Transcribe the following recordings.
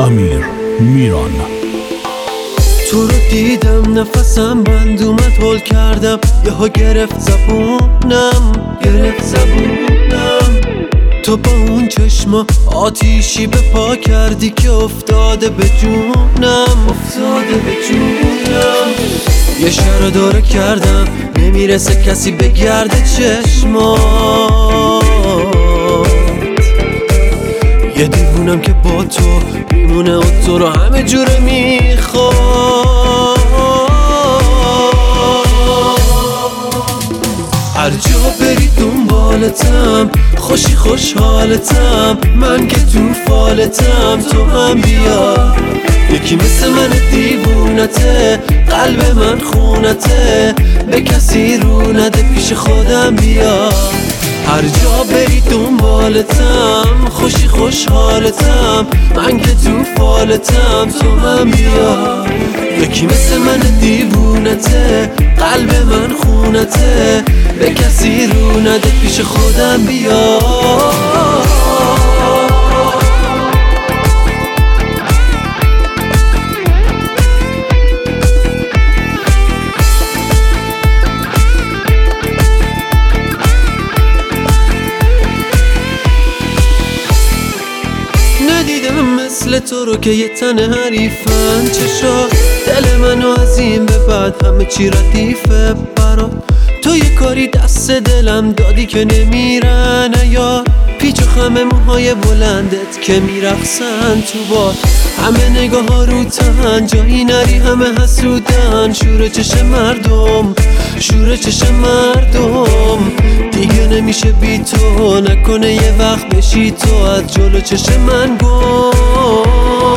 امیر میران. تو رو دیدم نفسم بند اومد، هول کردم یهو گرفت زبونم. تو با اون چشما آتیشی به پا کردی که افتاده به جونم. یه شر داره کردم نمیرسه کسی بگرده چشمات. یه دیوونم که با تو میمونه و تو رو همه جوره میخواد. هر جا بری دنبالتم، خوشی خوشحالتم، من که تو فالتم. تو هم بیا، یکی مثل من دیوونته، قلب من خونته، به کسی رو نده پیش خودم بیا. هر جا بری دنبالتم، خوشی خوشحالتم، من که تو فالتم. تو هم بیا، یکی مثل من دیوونته، قلب من خونته، به کسی رو نده پیش خودم بیا. ندیدم مثل تو رو که یه تن حریفن. چشا دل منو از این به بعد همه چی ردیفه برات. تو یه کاری دست دلم دادی که نمیرن یار. پیچ و خم موهای بلندت که میرقصن تو باد، همه نگاه ها رو تن جایی نری همه حسودن. شور چشم مردم دیگه نمیشه بی تو. نکنه یه وقت بشی تو از جلو چشم من گم.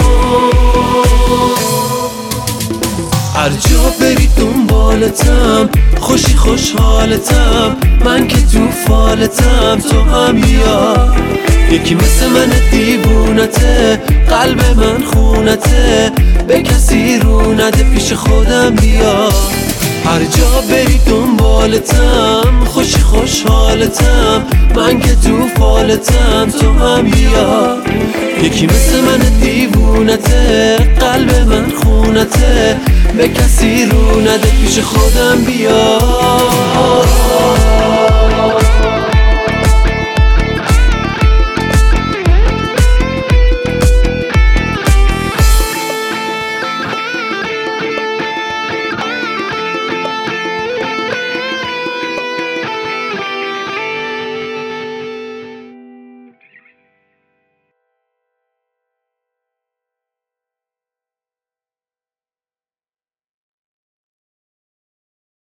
هر جا بری دنبالتم، خوشی خوشحالتم، من که تو فالتم. تو هم بیا، یکی مثل من دیوونته، قلب من خونته، به کسی رو نده پیش خودم بیا. هر جا بری دنبالتم، خوشی خوشحالتم، من که تو فالتم. تو هم بیا، یکی مثل من دیوونته، قلب من خونته، به کسی رو نده پیش خودم بیا.